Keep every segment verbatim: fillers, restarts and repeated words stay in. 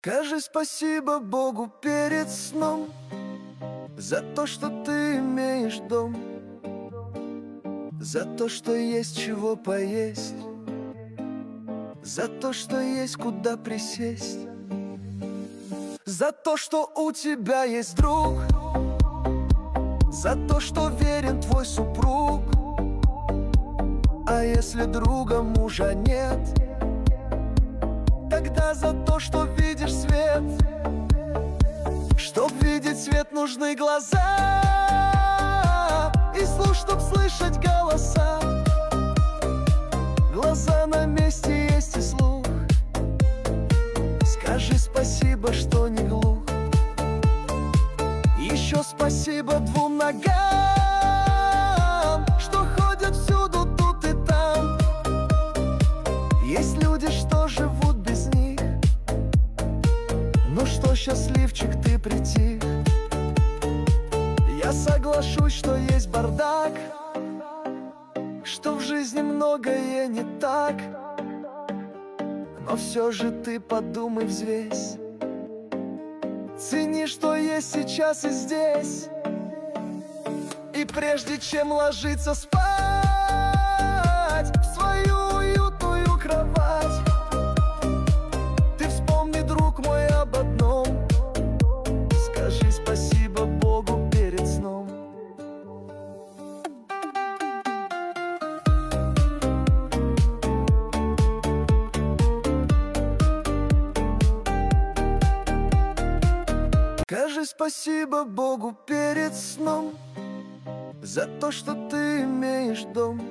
Скажи спасибо Богу перед сном за то, что ты имеешь дом, за то, что есть чего поесть, за то, что есть куда присесть, за то, что у тебя есть друг, за то, что верен твой супруг. А если друга мужа нет, тогда за то, что видишь свет. Чтоб видеть свет, нужны глаза, и слух, чтоб слышать голоса. Глаза на месте, есть и слух. Скажи спасибо, что не глух. Еще спасибо двум ногам, что ходят всюду, тут и там. Есть люди, что живут без них. Ну что, счастливчик, ты притих. Я соглашусь, что есть бардак, что в жизни многое не так. Но все же ты подумай, взвесь. Цени, что есть сейчас и здесь. И прежде чем ложиться спать в свою уютную кровать, ты вспомни, друг мой, об одном. Скажи спасибо Богу перед сном. Скажи спасибо Богу перед сном за то, что ты имеешь дом,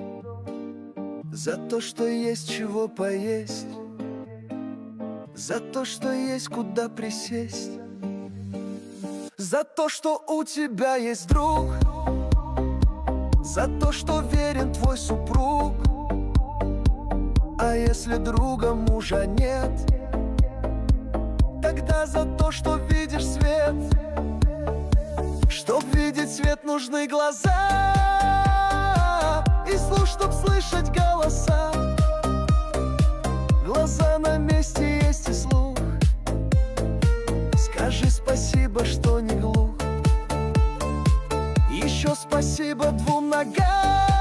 за то, что есть чего поесть, за то, что есть куда присесть, за то, что у тебя есть друг, за то, что верен твой супруг. А если друга мужа нет, тогда за то, что видишь свет. Чтоб видеть свет, нужны глаза, и слух, чтоб слышать голоса. Глаза на месте, есть и слух. Скажи спасибо, что не глух. Еще спасибо двум ногам,